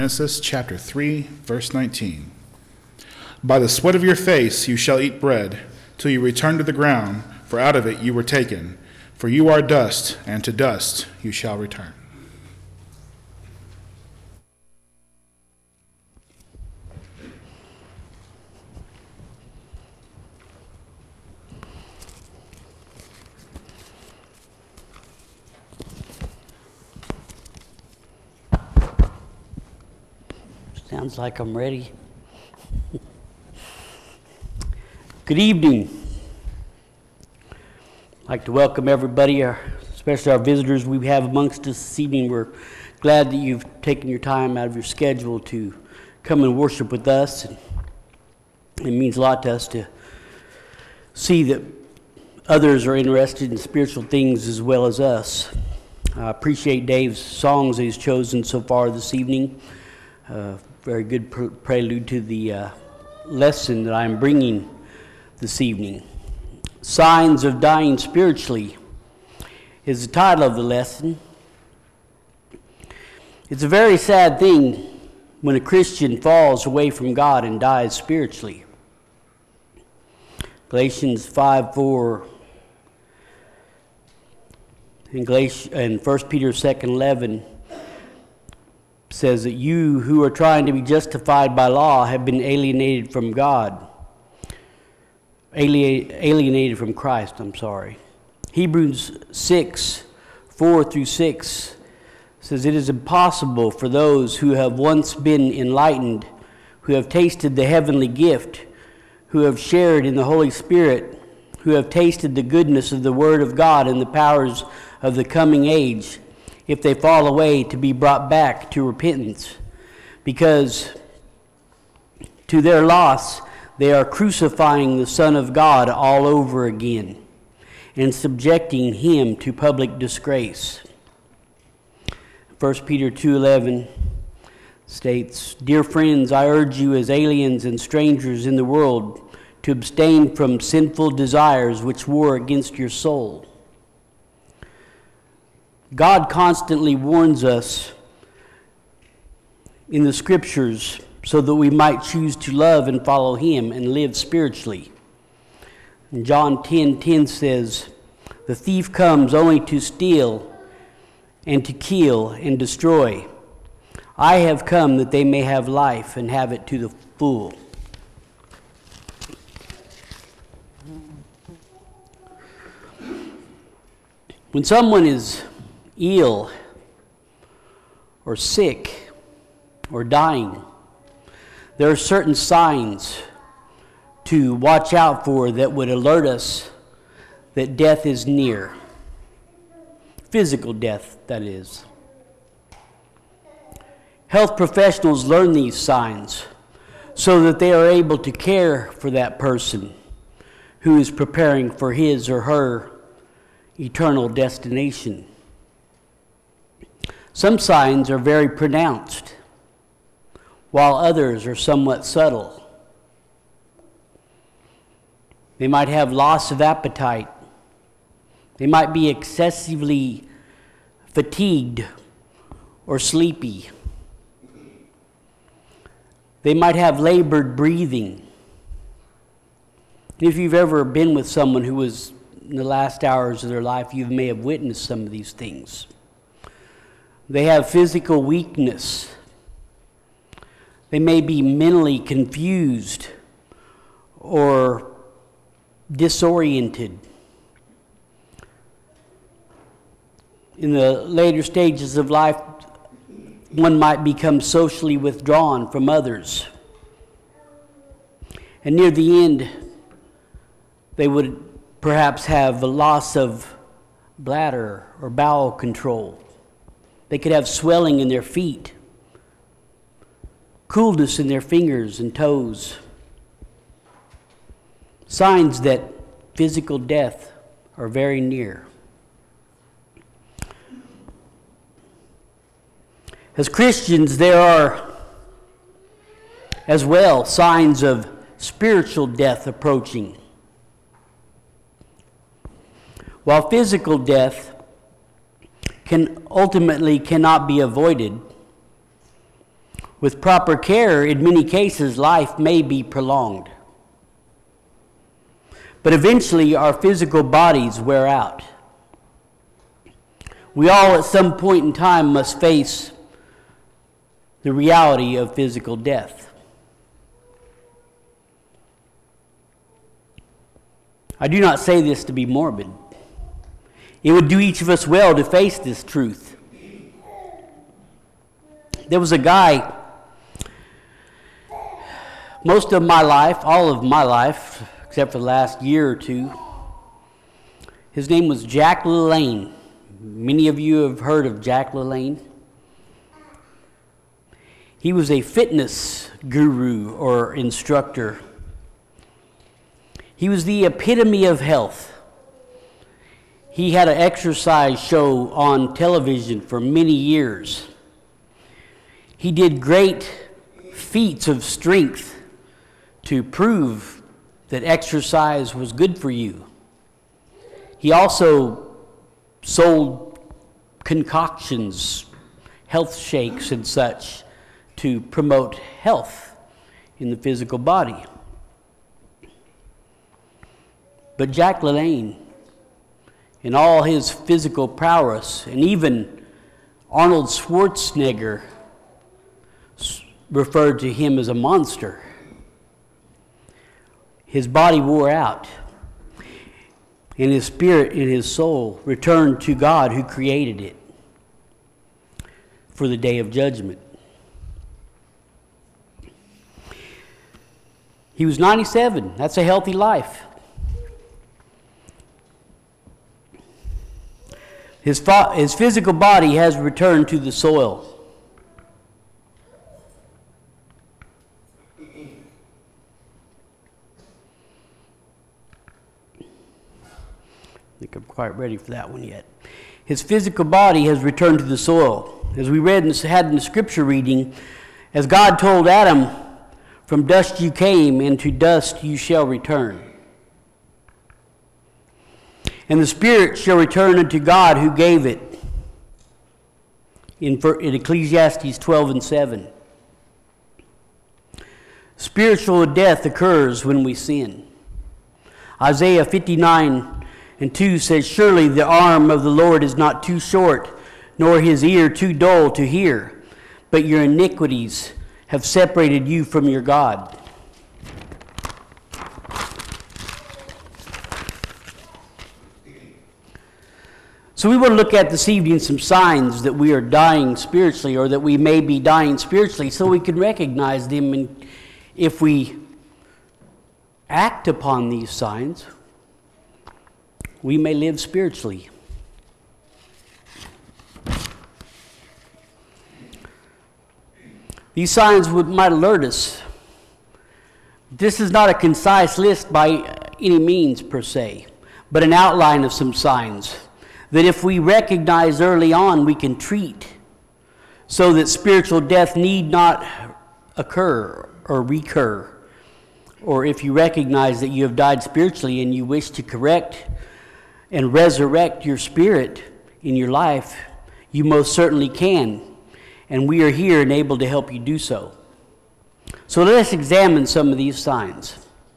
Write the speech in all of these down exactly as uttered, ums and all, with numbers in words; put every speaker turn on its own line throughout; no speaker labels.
Genesis chapter three, verse nineteen. By the sweat of your face you shall eat bread, till you return to the ground, for out of it you were taken. For you are dust, and to dust you shall return.
Sounds like I'm ready. Good evening. I'd like to welcome everybody, our, especially our visitors we have amongst us this evening. We're glad that you've taken your time out of your schedule to come and worship with us. And it means a lot to us to see that others are interested in spiritual things as well as us. I appreciate Dave's songs that he's chosen so far this evening. Uh, very good pre- prelude to the uh, lesson that I'm bringing this evening. Signs of Dying Spiritually is the title of the lesson. It's a very sad thing when a Christian falls away from God and dies spiritually. Galatians five four and, Galatians, and First Peter two eleven says that you who are trying to be justified by law have been alienated from God. Alienated from Christ, I'm sorry. Hebrews six, four through six says, it is impossible for those who have once been enlightened, who have tasted the heavenly gift, who have shared in the Holy Spirit, who have tasted the goodness of the Word of God and the powers of the coming age, if they fall away, to be brought back to repentance, because to their loss they are crucifying the Son of God all over again and subjecting him to public disgrace. First Peter two eleven states, dear friends, I urge you as aliens and strangers in the world to abstain from sinful desires which war against your soul. God constantly warns us in the scriptures so that we might choose to love and follow him and live spiritually. And John ten ten says, the thief comes only to steal and to kill and destroy. I have come that they may have life and have it to the full. When someone is ill or sick or dying, there are certain signs to watch out for that would alert us that death is near. Physical death, that is. Health professionals learn these signs so that they are able to care for that person who is preparing for his or her eternal destination. Some signs are very pronounced, while others are somewhat subtle. They might have loss of appetite. They might be excessively fatigued or sleepy. They might have labored breathing. If you've ever been with someone who was in the last hours of their life, you may have witnessed some of these things. They have physical weakness. They may be mentally confused or disoriented. In the later stages of life, one might become socially withdrawn from others. And near the end, they would perhaps have a loss of bladder or bowel control. They could have swelling in their feet, coolness in their fingers and toes. Signs that physical death are very near. As Christians, there are as well signs of spiritual death approaching. While physical death can ultimately cannot be avoided, With proper care, in many cases, life may be prolonged. But eventually, our physical bodies wear out. We all, at some point in time, must face the reality of physical death. I do not say this to be morbid. It would do each of us well to face this truth. There was a guy, most of my life, all of my life, except for the last year or two, his name was Jack LaLanne. Many of you have heard of Jack LaLanne. He was a fitness guru or instructor. He was the epitome of health. He had an exercise show on television for many years. He did great feats of strength to prove that exercise was good for you. He also sold concoctions, health shakes and such, to promote health in the physical body. But Jack LaLanne, in all his physical prowess, and even Arnold Schwarzenegger referred to him as a monster. His body wore out, and his spirit and his soul returned to God who created it for the day of judgment. He was ninety-seven. That's a healthy life. His, fo- his physical body has returned to the soil. I think I'm quite ready for that one yet. His physical body has returned to the soil. As we read and had in the scripture reading, as God told Adam, "From dust you came, and to dust you shall return. And the spirit shall return unto God who gave it." In, in Ecclesiastes twelve and seven. Spiritual death occurs when we sin. Isaiah fifty-nine and two says, "Surely the arm of the Lord is not too short, nor his ear too dull to hear, but your iniquities have separated you from your God." So we want to look at this evening some signs that we are dying spiritually, or that we may be dying spiritually, so we can recognize them, and if we act upon these signs, we may live spiritually. These signs would, might alert us. This is not a concise list by any means per se, but an outline of some signs that if we recognize early on, we can treat, so that spiritual death need not occur or recur. Or if you recognize that you have died spiritually and you wish to correct and resurrect your spirit in your life, you most certainly can. And we are here and able to help you do so. So let us examine some of these signs.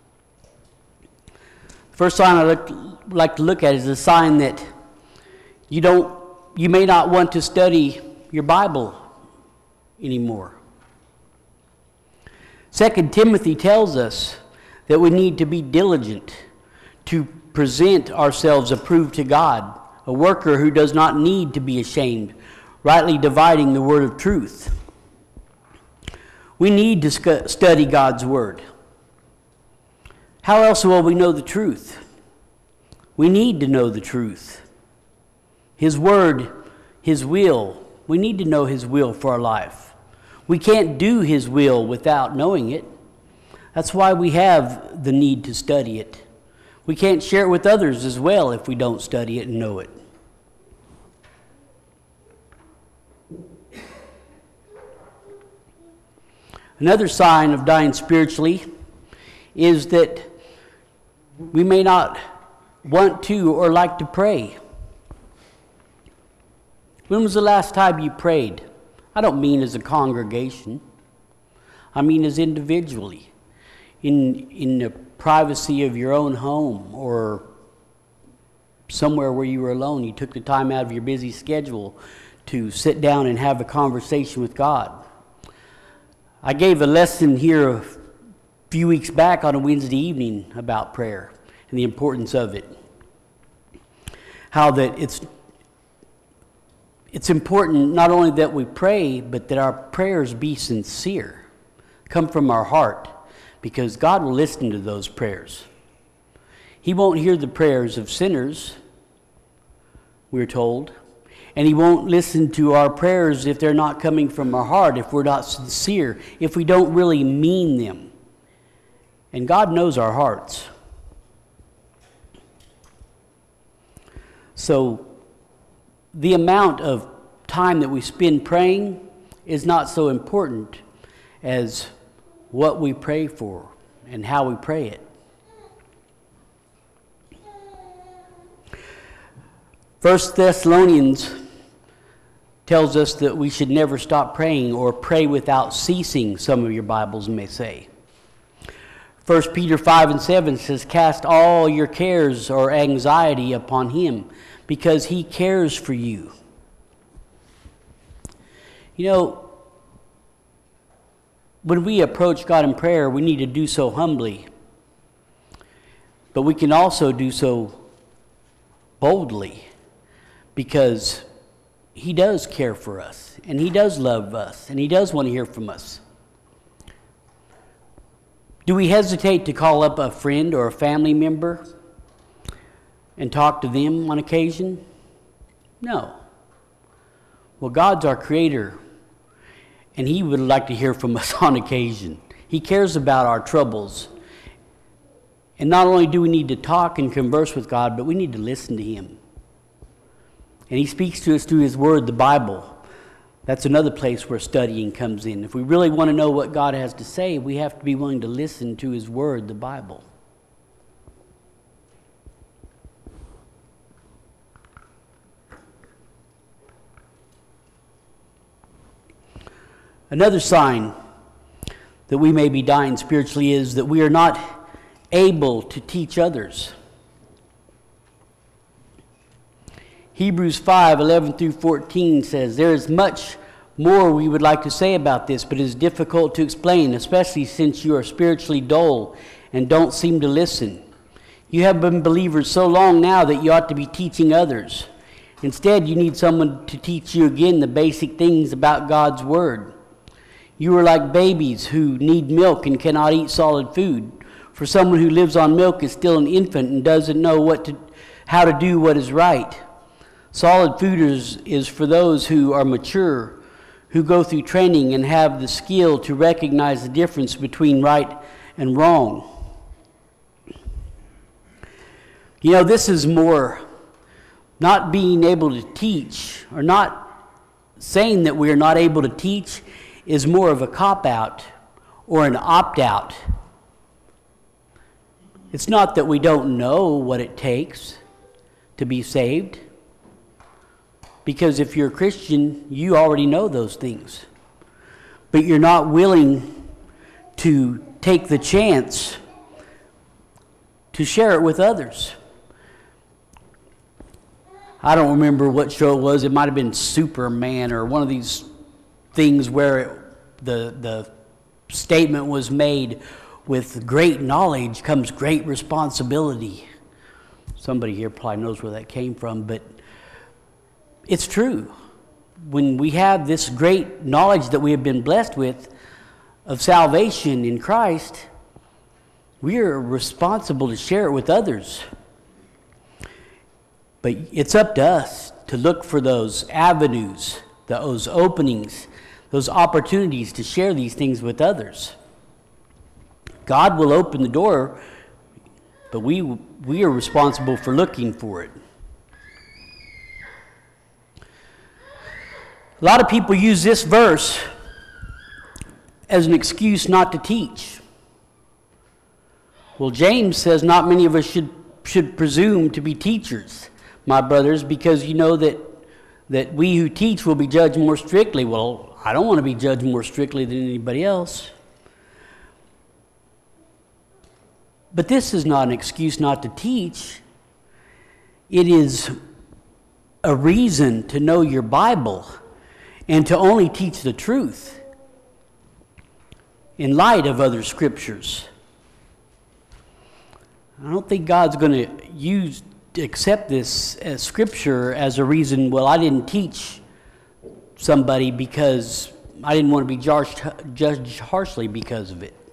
First sign I'd like to look at is a sign that you don't, you may not want to study your Bible anymore. Second Timothy tells us that we need to be diligent to present ourselves approved to God, a worker who does not need to be ashamed, rightly dividing the word of truth. We need to sc- study God's word. How else will we know the truth? We need to know the truth. His word, his will. We need to know his will for our life. We can't do his will without knowing it. That's why we have the need to study it. We can't share it with others as well if we don't study it and know it. Another sign of dying spiritually is that we may not want to or like to pray. When was the last time you prayed? I don't mean as a congregation. I mean as individually, in, in the privacy of your own home or somewhere where you were alone. You took the time out of your busy schedule to sit down and have a conversation with God. I gave a lesson here a few weeks back on a Wednesday evening about prayer and the importance of it. How that it's it's important not only that we pray, but that our prayers be sincere, come from our heart, because God will listen to those prayers. He won't hear the prayers of sinners, we're told, and He won't listen to our prayers if they're not coming from our heart, if we're not sincere, if we don't really mean them. And God knows our hearts. So the amount of time that we spend praying is not so important as what we pray for and how we pray it. First Thessalonians tells us that we should never stop praying or pray without ceasing, some of your Bibles may say. First Peter five and seven says, cast all your cares or anxiety upon Him, because He cares for you. You know, when we approach God in prayer, we need to do so humbly. But we can also do so boldly, because He does care for us, and He does love us, and He does want to hear from us. Do we hesitate to call up a friend or a family member and talk to them on occasion? No. Well, God's our Creator, and He would like to hear from us on occasion. He cares about our troubles. And not only do we need to talk and converse with God, but we need to listen to Him. And He speaks to us through His Word, the Bible. That's another place where studying comes in. If we really want to know what God has to say, we have to be willing to listen to His Word, the Bible. Another sign that we may be dying spiritually is that we are not able to teach others. Hebrews five, eleven through fourteen says, there is much more we would like to say about this, but it is difficult to explain, especially since you are spiritually dull and don't seem to listen. You have been believers so long now that you ought to be teaching others. Instead, you need someone to teach you again the basic things about God's Word. You are like babies who need milk and cannot eat solid food. For someone who lives on milk is still an infant and doesn't know what to, how to do what is right. Solid food is, is for those who are mature, who go through training and have the skill to recognize the difference between right and wrong. You know, this is more not being able to teach, or not saying that we are not able to teach, is more of a cop-out or an opt-out. It's not that we don't know what it takes to be saved. Because if you're a Christian, you already know those things. But you're not willing to take the chance to share it with others. I don't remember what show it was. It might have been Superman or one of these things where it, the, the statement was made, with great knowledge comes great responsibility. Somebody here probably knows where that came from, but it's true. When we have this great knowledge that we have been blessed with of salvation in Christ, we are responsible to share it with others. But it's up to us to look for those avenues, those openings, those opportunities to share these things with others. God will open the door, but we, we are responsible for looking for it. A lot of people use this verse as an excuse not to teach. Well, James says not many of us should, should presume to be teachers, my brothers, because you know that, that we who teach will be judged more strictly. Well, I don't want to be judged more strictly than anybody else. But this is not an excuse not to teach. It is a reason to know your Bible and to only teach the truth in light of other scriptures. I don't think God's going to use accept this as scripture as a reason, well, I didn't teach somebody because I didn't want to be judged, judged harshly because of it.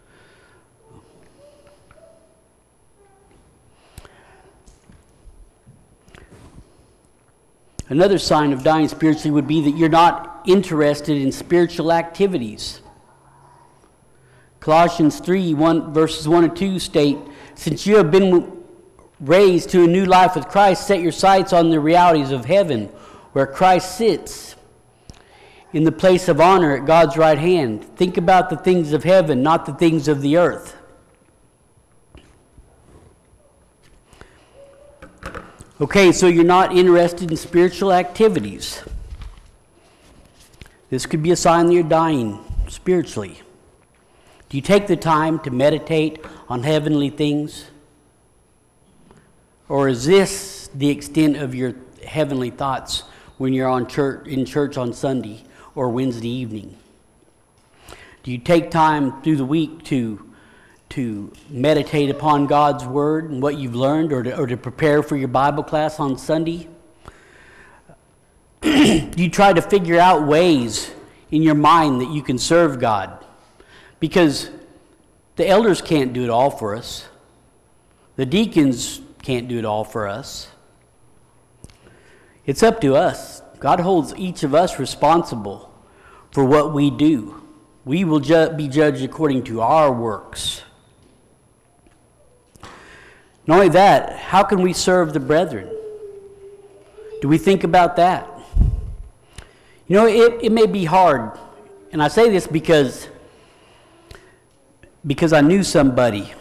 Another sign of dying spiritually would be that you're not interested in spiritual activities. Colossians three, one, verses one and two state, since you have been raised to a new life with Christ, set your sights on the realities of heaven, where Christ sits in the place of honor at God's right hand. Think about the things of heaven, not the things of the earth. Okay, so you're not interested in spiritual activities. This could be a sign that you're dying spiritually. Do you take the time to meditate on heavenly things? Or is this the extent of your heavenly thoughts when you're on church, in church on Sunday or Wednesday evening? Do you take time through the week to, to meditate upon God's Word and what you've learned, or to, or to prepare for your Bible class on Sunday? Do you try to figure out ways in your mind that you can serve God? Because the elders can't do it all for us. The deacons can't do it all for us. It's up to us. God holds each of us responsible for what we do. We will ju- be judged according to our works. Not only that, how can we serve the brethren? Do we think about that? You know, it, it may be hard, and I say this because, because I knew somebody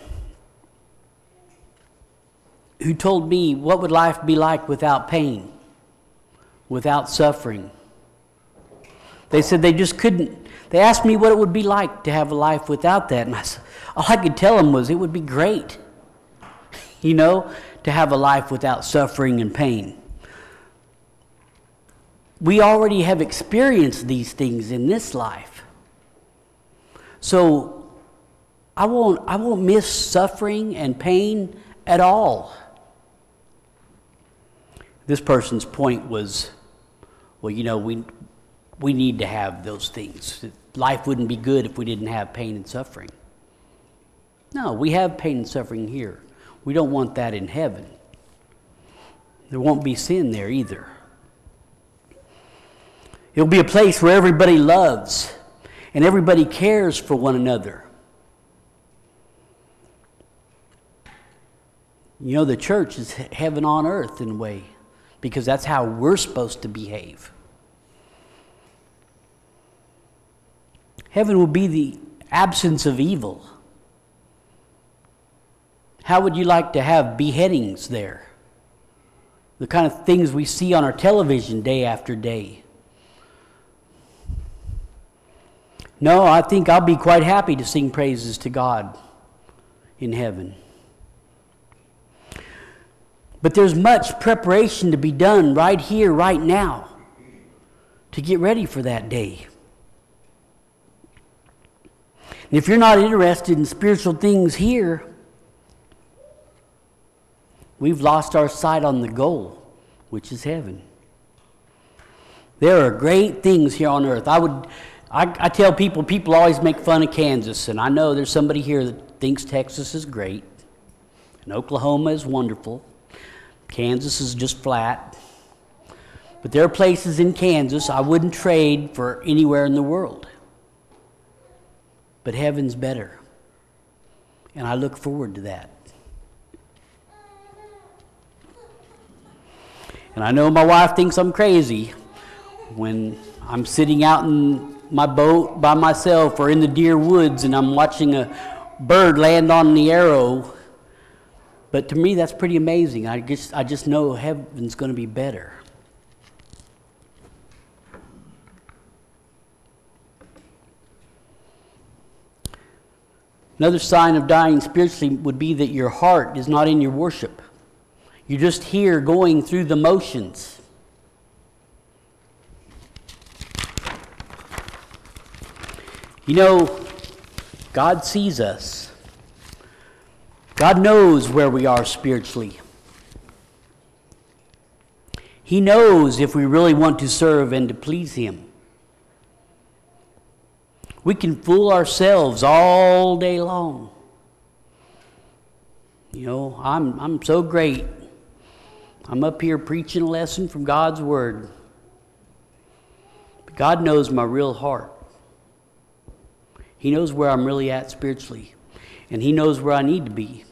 who told me, what would life be like without pain, without suffering? They said they just couldn't. They asked me what it would be like to have a life without that. And I said, all I could tell them was it would be great, you know, to have a life without suffering and pain. We already have experienced these things in this life. So I won't, I won't miss suffering and pain at all. This person's point was, well, you know, we we need to have those things. Life wouldn't be good if we didn't have pain and suffering. No, we have pain and suffering here. We don't want that in heaven. There won't be sin there either. It'll be a place where everybody loves and everybody cares for one another. You know, the church is heaven on earth in a way, because that's how we're supposed to behave. Heaven will be the absence of evil. How would you like to have beheadings there? The kind of things we see on our television day after day. No, I think I'll be quite happy to sing praises to God in heaven. But there's much preparation to be done right here, right now, to get ready for that day. And if you're not interested in spiritual things here, we've lost our sight on the goal, which is heaven. There are great things here on earth. I would, I, I tell people, people always make fun of Kansas, and I know there's somebody here that thinks Texas is great, and Oklahoma is wonderful. Kansas is just flat. But there are places in Kansas I wouldn't trade for anywhere in the world. But heaven's better. And I look forward to that. And I know my wife thinks I'm crazy when I'm sitting out in my boat by myself or in the deer woods and I'm watching a bird land on the arrow. But to me, that's pretty amazing. I just, I just know heaven's going to be better. Another sign of dying spiritually would be that your heart is not in your worship. You're just here going through the motions. You know, God sees us. God knows where we are spiritually. He knows if we really want to serve and to please Him. We can fool ourselves all day long. You know, I'm I'm so great. I'm up here preaching a lesson from God's Word. But God knows my real heart. He knows where I'm really at spiritually. And He knows where I need to be.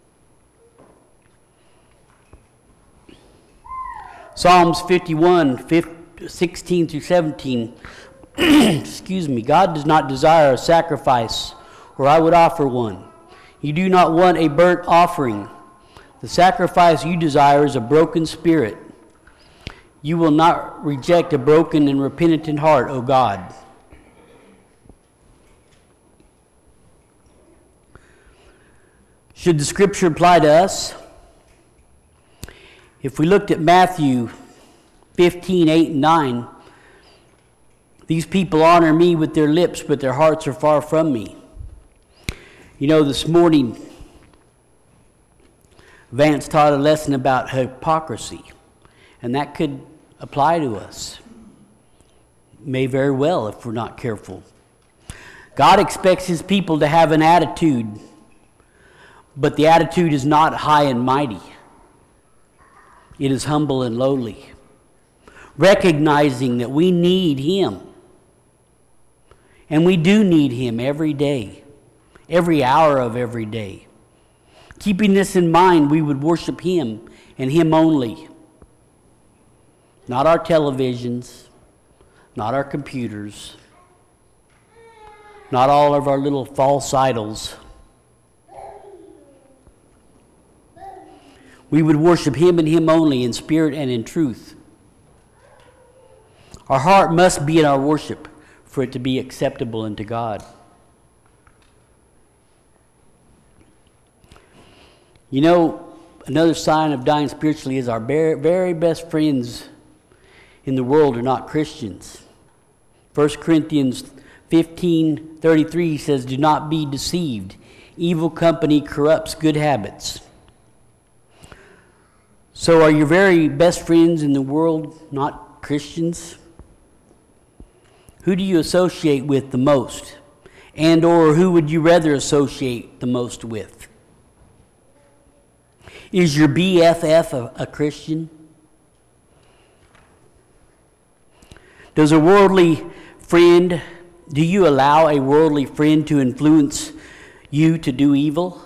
Psalms fifty-one, sixteen through seventeen. Excuse me. God does not desire a sacrifice, or I would offer one. You do not want a burnt offering. The sacrifice you desire is a broken spirit. You will not reject a broken and repentant heart, O God. Should the scripture apply to us? If we looked at Matthew fifteen, eight, and nine, these people honor me with their lips, but their hearts are far from me. You know, this morning, Vance taught a lesson about hypocrisy, and that could apply to us. May very well if we're not careful. God expects His people to have an attitude, but the attitude is not high and mighty. It is humble and lowly, recognizing that we need Him. And we do need Him every day, every hour of every day. Keeping this in mind, we would worship Him and Him only. Not our televisions, not our computers, not all of our little false idols. We would worship Him and Him only in spirit and in truth. Our heart must be in our worship for it to be acceptable unto God. You know, another sign of dying spiritually is our very, very best friends in the world are not Christians. First Corinthians fifteen thirty-three says, "Do not be deceived. Evil company corrupts good habits." So are your very best friends in the world not Christians? Who do you associate with the most? And or who would you rather associate the most with? Is your B F F a, a Christian? Does a worldly friend, do you allow a worldly friend to influence you to do evil?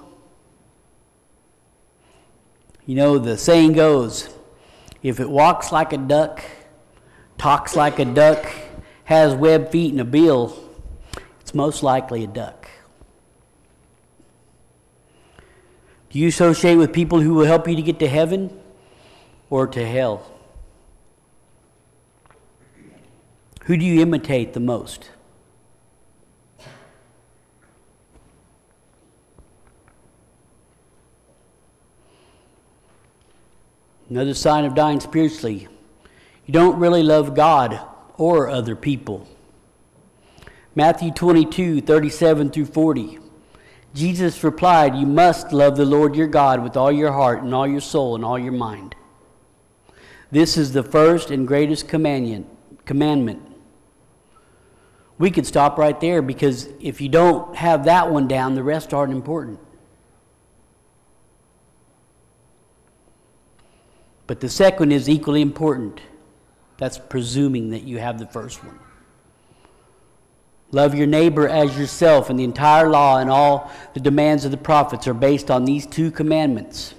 You know, the saying goes, if it walks like a duck, talks like a duck, has web feet and a bill, it's most likely a duck. Do you associate with people who will help you to get to heaven or to hell? Who do you imitate the most? Another sign of dying spiritually, you don't really love God or other people. Matthew twenty-two, thirty-seven through forty. Jesus replied, "You must love the Lord your God with all your heart and all your soul and all your mind. This is the first and greatest commandment. commandment. We could stop right there, because if you don't have that one down, the rest aren't important. But the second is equally important. That's presuming that you have the first one. Love your neighbor as yourself, and the entire law and all the demands of the prophets are based on these two commandments.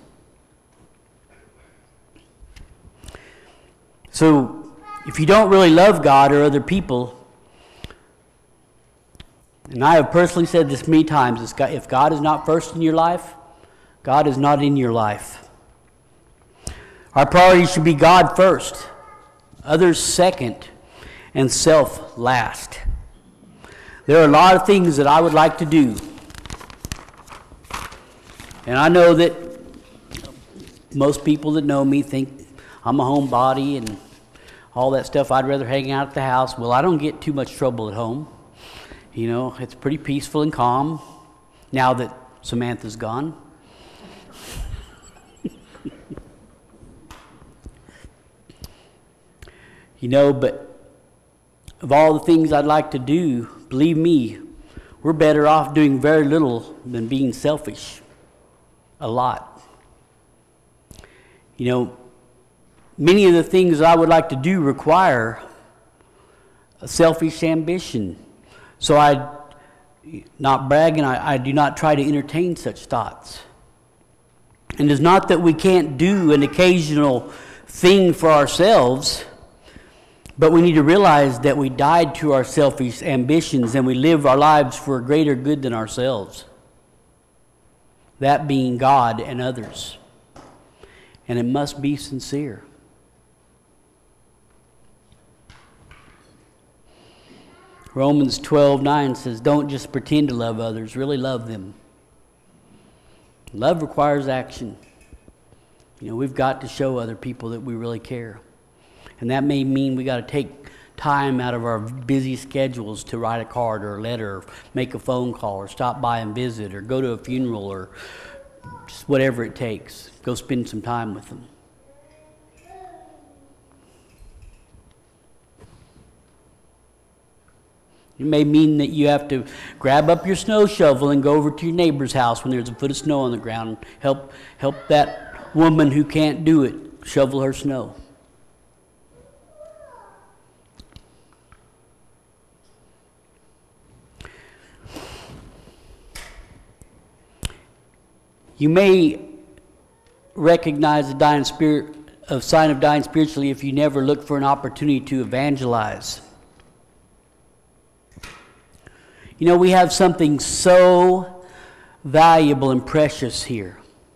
So, if you don't really love God or other people, and I have personally said this many times, if God is not first in your life, God is not in your life. Our priority should be God first, others second, and self last. There are a lot of things that I would like to do, And I know that most people that know me think I'm a homebody and all that stuff. I'd rather hang out at the house. Well, I don't get too much trouble at home. You know, it's pretty peaceful and calm now that Samantha's gone. You know, but of all the things I'd like to do, believe me, we're better off doing very little than being selfish. A lot. You know, many of the things I would like to do require a selfish ambition. So I, not bragging, I, I do not try to entertain such thoughts. And it's not that we can't do an occasional thing for ourselves, but we need to realize that we died to our selfish ambitions and we live our lives for a greater good than ourselves. That being God and others. And it must be sincere. Romans twelve nine says, don't just pretend to love others, really love them. Love requires action. You know, we've got to show other people that we really care. And that may mean we got to take time out of our busy schedules to write a card or a letter, or make a phone call, or stop by and visit, or go to a funeral, or just whatever it takes. Go spend some time with them. It may mean that you have to grab up your snow shovel and go over to your neighbor's house when there's a foot of snow on the ground and help, help that woman who can't do it shovel her snow. You may recognize the dying spirit, a sign of dying spiritually if you never look for an opportunity to evangelize. You know, we have something so valuable and precious here.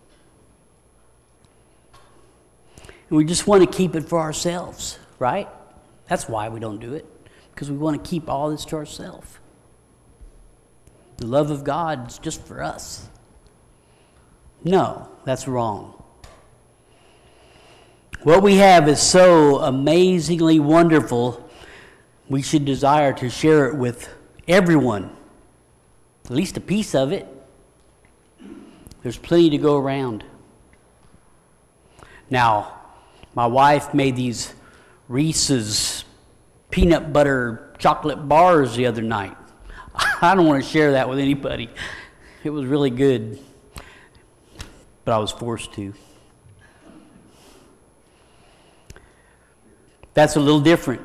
And we just want to keep it for ourselves, right? That's why we don't do it, because we want to keep all this to ourselves. The love of God is just for us. No, that's wrong. What we have is so amazingly wonderful, we should desire to share it with everyone, at least a piece of it. There's plenty to go around. Now, my wife made these Reese's peanut butter chocolate bars the other night. I don't want to share that with anybody. It was really good, but I was forced to. That's a little different.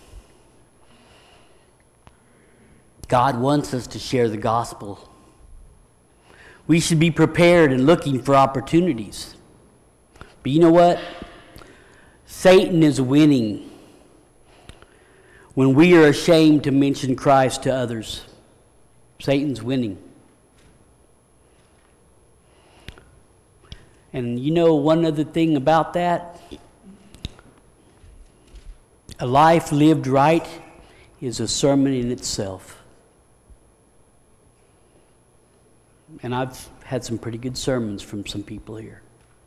God wants us to share the gospel. We should be prepared and looking for opportunities. But you know what? Satan is winning when we are ashamed to mention Christ to others. Satan's winning. And you know one other thing about that? A life lived right is a sermon in itself. And I've had some pretty good sermons from some people here.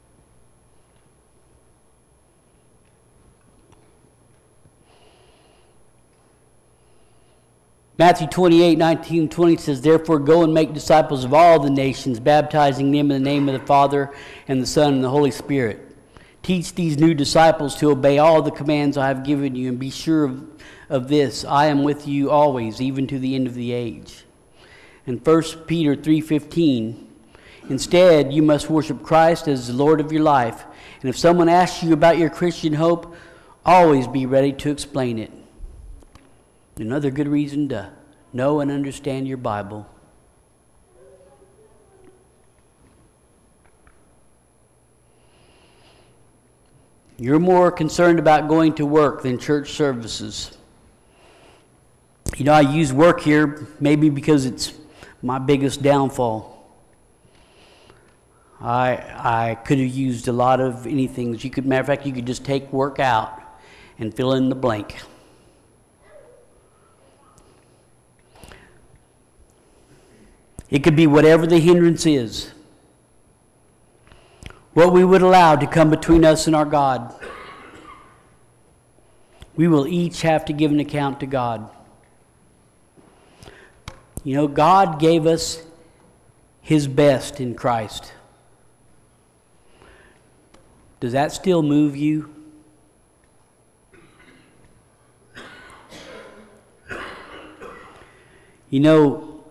Matthew twenty-eight, nineteen, twenty says, therefore go and make disciples of all the nations, baptizing them in the name of the Father and the Son and the Holy Spirit. Teach these new disciples to obey all the commands I have given you, and be sure of, of this, I am with you always, even to the end of the age. And First Peter three fifteen, instead you must worship Christ as the Lord of your life. And if someone asks you about your Christian hope, always be ready to explain it. Another good reason to know and understand your Bible. You're more concerned about going to work than church services. You know, I use work here maybe because it's my biggest downfall. I I could have used a lot of anything. You could, matter of fact, you could just take work out and fill in the blank. It could be whatever the hindrance is. what we would allow to come between us and our God. We will each have to give an account to God. You know, God gave us His best in Christ. Does that still move you? You know,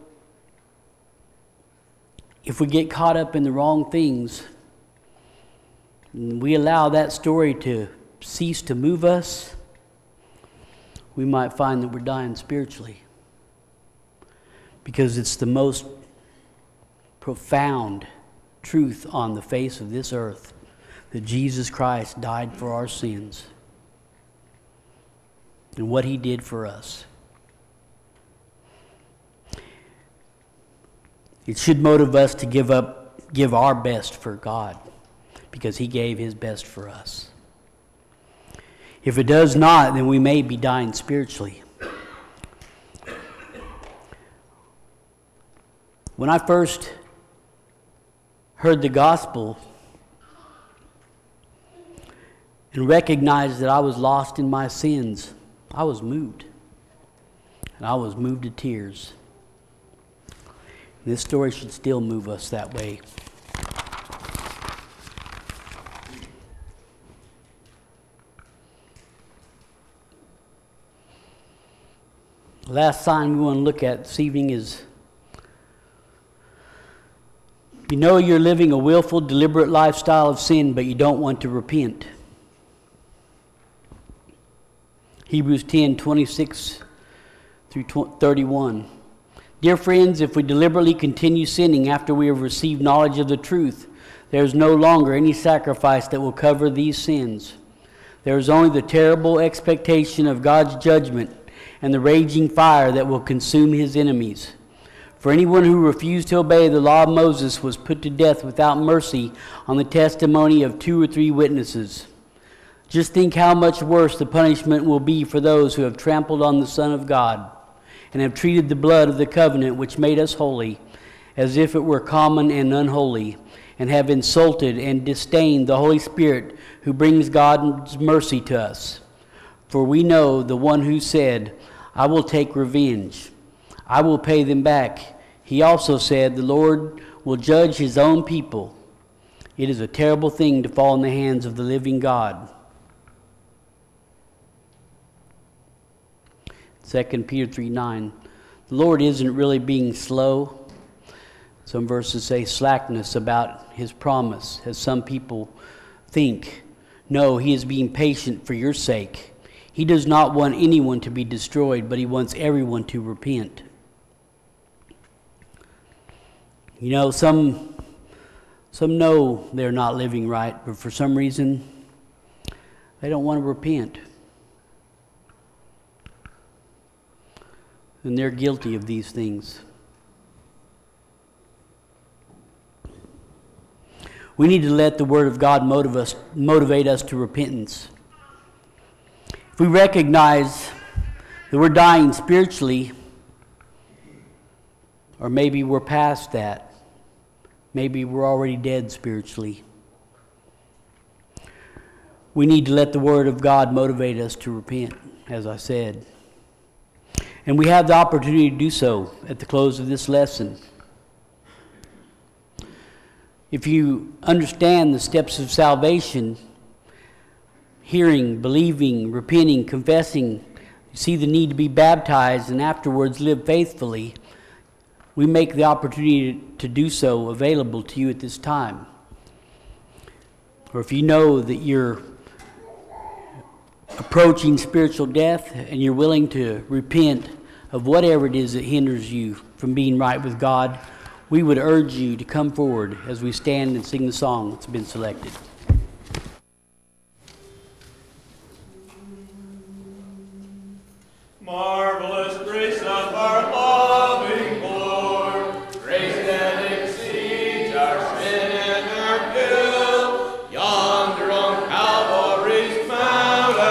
if we get caught up in the wrong things, and we allow that story to cease to move us, we might find that we're dying spiritually. Because it's the most profound truth on the face of this earth, that Jesus Christ died for our sins and what He did for us. It should motivate us to give up, give our best for God, because He gave His best for us. If it does not, then we may be dying spiritually. When I first heard the gospel and recognized that I was lost in my sins, I was moved. And I was moved to tears. This story should still move us that way. The last sign we want to look at this evening is, you know you're living a willful, deliberate lifestyle of sin, but you don't want to repent. Hebrews ten, twenty-six through thirty-one. Dear friends, if we deliberately continue sinning after we have received knowledge of the truth, there is no longer any sacrifice that will cover these sins. There is only the terrible expectation of God's judgment and the raging fire that will consume His enemies. For anyone who refused to obey the law of Moses was put to death without mercy on the testimony of two or three witnesses. Just think how much worse the punishment will be for those who have trampled on the Son of God and have treated the blood of the covenant which made us holy as if it were common and unholy, and have insulted and disdained the Holy Spirit who brings God's mercy to us. For we know the one who said, I will take revenge. I will pay them back. He also said, the Lord will judge His own people. It is a terrible thing to fall in the hands of the living God. Second Peter three nine. The Lord isn't really being slow. Some verses say slackness about His promise, as some people think. No, He is being patient for your sake. He does not want anyone to be destroyed, but He wants everyone to repent. You know, some some know they're not living right, but for some reason, they don't want to repent. And they're guilty of these things. We need to let the Word of God motivate us, motivate us to repentance. If we recognize that we're dying spiritually, or maybe we're past that, maybe we're already dead spiritually, we need to let the Word of God motivate us to repent, as I said. And we have the opportunity to do so at the close of this lesson. If you understand the steps of salvation, hearing, believing, repenting, confessing, you see the need to be baptized and afterwards live faithfully, we make the opportunity to do so available to you at this time. Or if you know that you're approaching spiritual death and you're willing to repent of whatever it is that hinders you from being right with God, we would urge you to come forward as we stand and sing the song that's been selected.
Marvelous